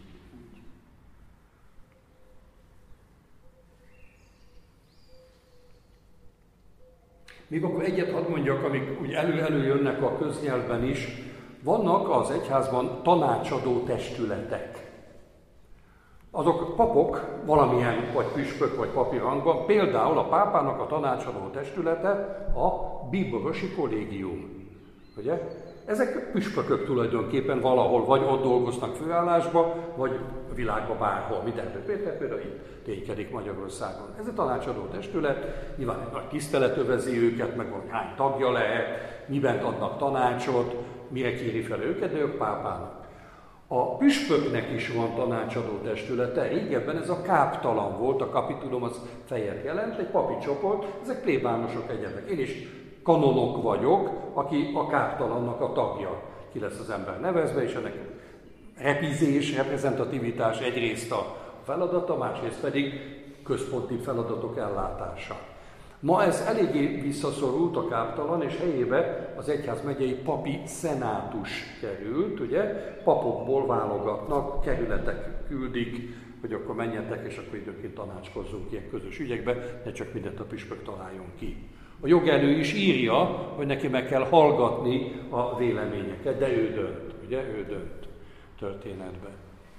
Még akkor egyet hadd mondjak, amik úgy elő-elő jönnek a köznyelvben is, vannak az egyházban tanácsadó testületek. Azok papok, valamilyen vagy püspök vagy papi rangban, például a pápának a tanácsadó testülete a bíborosi kollégium. Ugye? Ezek püspökök tulajdonképpen valahol, vagy ott dolgoznak főállásba, vagy a világban bárhol. Mindenről Péter például itt ténykedik Magyarországon. Ez a tanácsadó testület, nyilván egy nagy tisztelet övezi őket, meg van hány tagja lehet, miben adnak tanácsot, mire kéri fel őket, de ők pápának. A püspöknek is van tanácsadó testülete, régebben ez a káptalan volt, a kapitulum az fejet jelent, egy papi csoport, ezek plébánosok egyebek. Én is kanonok vagyok, aki a káptalannak a tagja. Ki lesz az ember nevezve, és ennek repizés, reprezentativitás egyrészt a feladata, másrészt pedig központi feladatok ellátása. Ma ez eléggé visszaszorult a káptalan, és helyébe az egyházmegyei papi szenátus került, ugye? Papokból válogatnak, kerületek küldik, hogy akkor menjetek, és akkor időnként tanácskozzunk ilyen közös ügyekbe, ne csak mindent a püspök találjon ki. A jogelő is írja, hogy neki meg kell hallgatni a véleményeket, de ő dönt, ugye? Ő dönt történetben.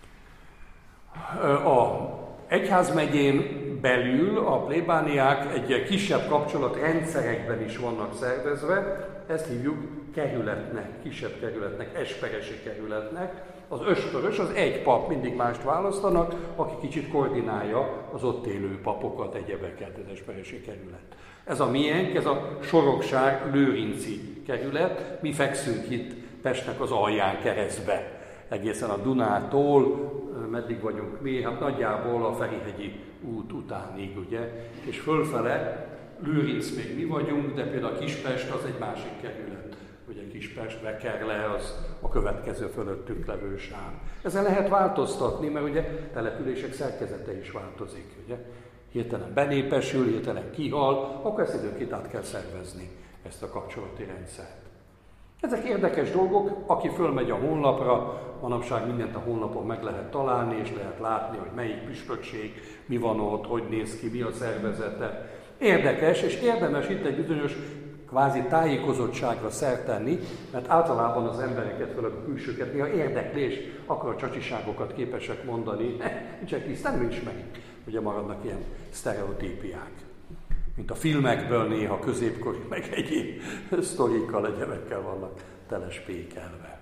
A egyházmegyén belül a plébániák egy kisebb kapcsolatrendszerekben is vannak szervezve, ezt hívjuk kerületnek, kisebb kerületnek, esperesi kerületnek. Az öspörös, az egy pap, mindig mást választanak, aki kicsit koordinálja az ott élő papokat, egyebeket, az esperesi kerület. Ez a miénk, ez a Sorokság Lőrinci kerület, mi fekszünk itt Pestnek az alján keresztbe. Egészen a Dunától, meddig vagyunk mi, hát nagyjából a Ferihegyi út utánig, ugye, és fölfele Lőrinc még mi vagyunk, de például a Kispest az egy másik kerület. Ugye Kispest, Vekerle, az a következő fölöttünk levő sám. Ezzel lehet változtatni, mert ugye települések szerkezete is változik, ugye. Hirtelen benépesül, hirtelen kihal, akkor ezt időnként át kell szervezni, ezt a kapcsolati rendszert. Ezek érdekes dolgok, aki fölmegy a honlapra, manapság mindent a honlapon meg lehet találni, és lehet látni, hogy melyik püspökség, mi van ott, hogy néz ki, mi a szervezete. Érdekes, és érdemes itt egy bizonyos kvázi tájékozottságra szert tenni, mert általában az embereket, főleg a külsőket, néha érdeklés, akkor a csacsiságokat képesek mondani, nincsen tiszt, nem ismerik, ugye maradnak ilyen sztereotípiák. Mint a filmekből néha középkori, meg egyéb sztorikkal, egyebekkel vannak telespékelve.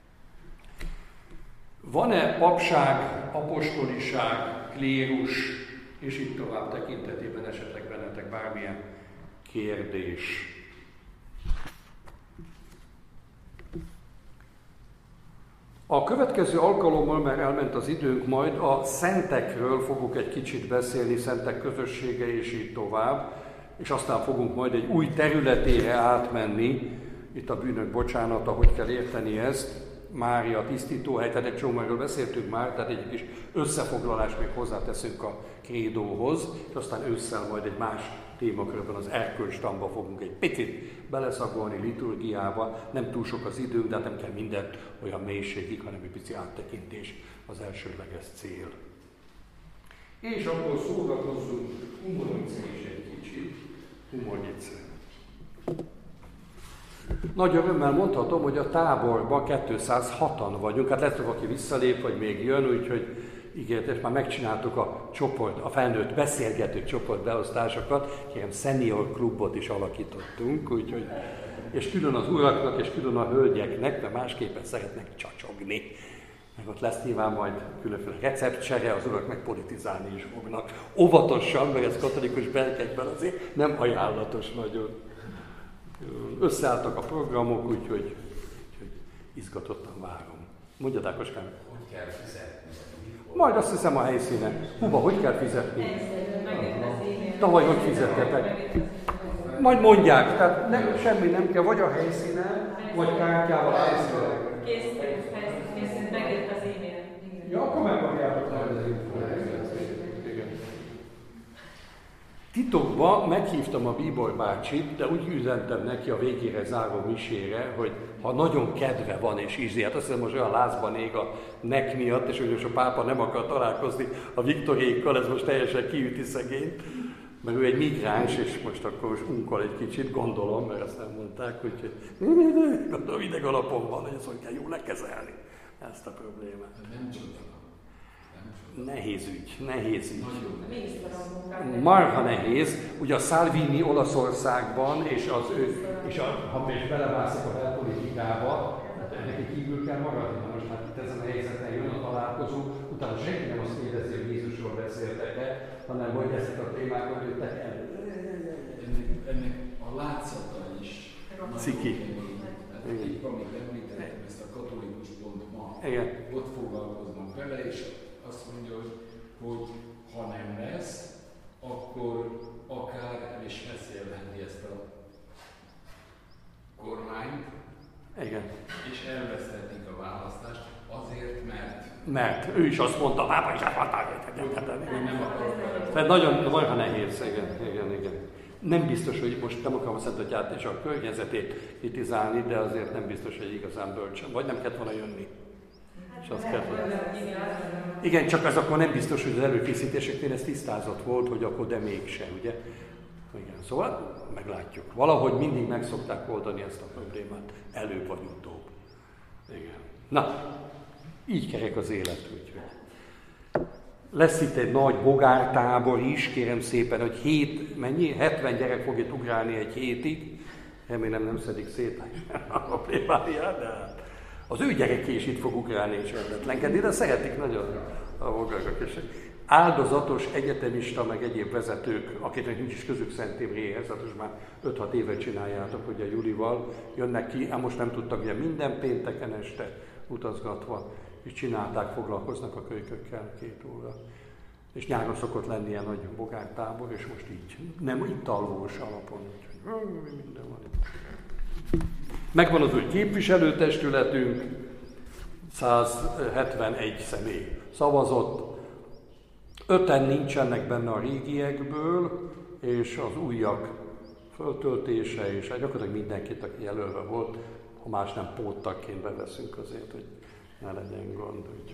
Van-e papság, apostoliság, klérus, és így tovább tekintetében esetleg bennetek bármilyen kérdés? A következő alkalommal, mert elment az időnk, majd a szentekről fogok egy kicsit beszélni, szentek közössége és így tovább, és aztán fogunk majd egy új területére átmenni, itt a bűnök bocsánata, hogy kell érteni ezt, Mária tisztítóhely, tehát egy csomóról beszéltünk már, tehát egy kis összefoglalást még hozzáteszünk a krédóhoz, és aztán ősszel majd egy más témakörben az erkölcstamba fogunk egy picit beleszagolni liturgiába, nem túl sok az időnk, de nem kell mindent olyan mélységig, hanem egy pici áttekintés az elsődleges cél. És akkor szórakozzunk, humorice is egy kicsit. Humorice. Nagy örömmel mondhatom, hogy a táborban kétszázhatan vagyunk, hát lesz, aki visszalép, vagy még jön, úgyhogy ígértes, már megcsináltuk a csoport, a felnőtt beszélgető csoport beosztásokat, kérem senior klubot is alakítottunk, úgyhogy, és külön az uraknak, és külön a hölgyeknek, mert másképpen szeretnek csacsogni. Meg ott lesz nyilván majd különféle receptcsere, az urak meg politizálni is fognak. Óvatosan, mert ez katolikus berkekben azért nem ajánlatos nagyon. Összeálltak a programok, úgyhogy, úgyhogy izgatottan várom. Mondjad, Ákoskám.
Hogy kell fizetni?
Majd azt hiszem a helyszínen. Hova, hogy kell fizetni? Tavaly hogy fizettetek? Majd mondják, tehát ne, semmi nem kell, vagy a helyszínen, vagy kártyával a helyszínen.
Kész, kész, megért az e-mail.
Ja, akkor megvárjátok majd az infót. Titokban meghívtam a Bíbor bácsit, de úgy üzentem neki a végére záró misére, hogy ha nagyon kedve van és ízi, hát azt hiszem most olyan lázban ég a nek miatt, és hogy a pápa nem akar találkozni a Viktorékkal, ez most teljesen kiüti szegényt, mert ő egy migráns, és most akkor unkol egy kicsit, gondolom, mert ezt nem mondták, úgyhogy gondolom ideg alapon van, hogy ezt hogy kell jól lekezelni, ezt a problémát.
Nem csoda.
Nehéz ügy, nehéz ügy. Marha nehéz. Ugye a Salvini Olaszországban, és az ő, és a, ha is belevászik a belpolitikába, neki kívül kell maradni. Na most hát itt ezen a helyzeten jön a találkozó, utána senki nem azt kérdezi, hogy Jézusról beszéltek-e, hanem hogy ezek a témákat jöttek el.
Ennek, ennek a látszata is
ciki.
Itt, amit említettem, ezt a katolikus pont ma,
igen.
Ott foglalkoznak vele, és azt mondja, hogy, hogy ha nem lesz, akkor akár el is veszélyelheti ezt a kormányt,
igen.
és elveszthetik a választást azért, mert...
Mert ő is azt mondta, pápa is azt mondta,
hogy nem akar.
Tehát nagyon, nagyon nehéz, igen, igen, igen. Nem biztos, hogy most nem akarom a Szent Atyát és a környezetét kritizálni, de azért nem biztos, hogy igazán bölcsen. Vagy nem kellett volna jönni. És azt kellett volna. Igen, csak az akkor nem biztos, hogy az előkészítéseknél ez tisztázott volt, hogy akkor de mégse, ugye? Igen, szóval meglátjuk. Valahogy mindig meg szokták oldani ezt a problémát, előbb vagy utóbb. Igen. Na, így kerek az élet, úgyhogy. Lesz itt egy nagy bogártábor is, kérem szépen, hogy hét, mennyi? hetven gyerek fog itt ugrálni egy hétig. Remélem nem szedik szét a problémáját, de hát az ő gyereke is itt fog ugrálni és rendetlenkedni, de szeretik nagyon a bogárak. És áldozatos egyetemista, meg egyéb vezetők, akiknek nincs is közük Szent Imréhez, hát most már öt-hat éve csináljátok, ugye Julival, jönnek ki, ám most nem tudtak, ugye minden pénteken este utazgatva, és csinálták, foglalkoznak a kölykökkel két óra. És nyáron szokott lenni ilyen nagy bogártábor, és most így, nem italvós alapon, úgyhogy minden van itt. Megvan az új képviselőtestületünk, száz hetvenegy személy szavazott, öten nincsenek benne a régiekből, és az újak föltöltése, és gyakorlatilag mindenkit, aki jelölve volt, ha más nem póttagként beveszünk azért, hogy ne legyen gond. Úgyhogy.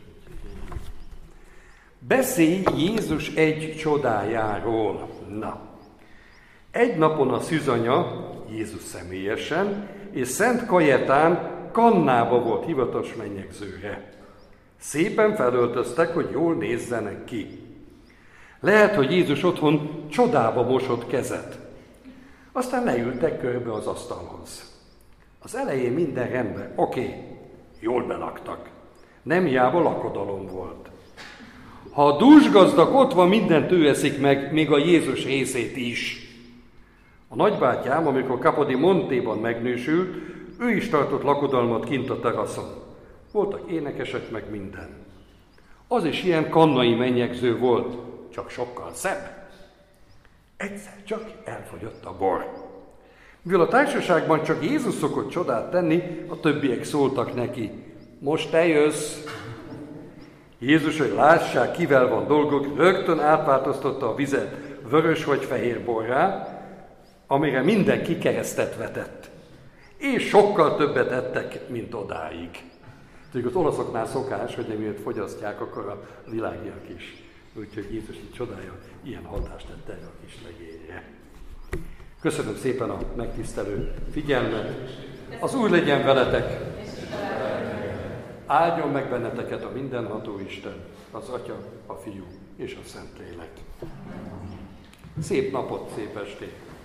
Beszélj Jézus egy csodájáról. Na, egy napon a szűzanya, Jézus személyesen, és Szent Kajetán Kannába volt hivatalos mennyegzőre. Szépen felöltöztek, hogy jól nézzenek ki. Lehet, hogy Jézus otthon csodába mosott kezet. Aztán leültek körbe az asztalhoz. Az elején minden rendben, oké, okay, jól belaktak. Nem hiába lakodalom volt. Ha a dúsgazdag ott van, mindent ő eszik meg, még a Jézus részét is. A nagybátyám, amikor Capodi Montéban megnősült, ő is tartott lakodalmat kint a teraszon. Voltak énekesek, meg minden. Az is ilyen kannai mennyegző volt, csak sokkal szebb. Egyszer csak elfogyott a bor. Mivel a társaságban csak Jézus szokott csodát tenni, a többiek szóltak neki. Most te jössz. Jézus, hogy lássák, kivel van dolgok, rögtön átváltoztatta a vizet vörös vagy fehér borrá, amire mindenki keresztet vetett. És sokkal többet ettek, mint odáig. Tudjuk, az olaszoknál szokás, hogy mielőtt fogyasztják, akkor a világiak is. Úgyhogy Jézus így csodálja, ilyen hatást tett erre a kis legényre. Köszönöm szépen a megtisztelő figyelmet. Az Úr legyen veletek! Áldjon meg benneteket a mindenható Isten, az Atya, a Fiú és a Szentlélek. Szép napot, szép estét!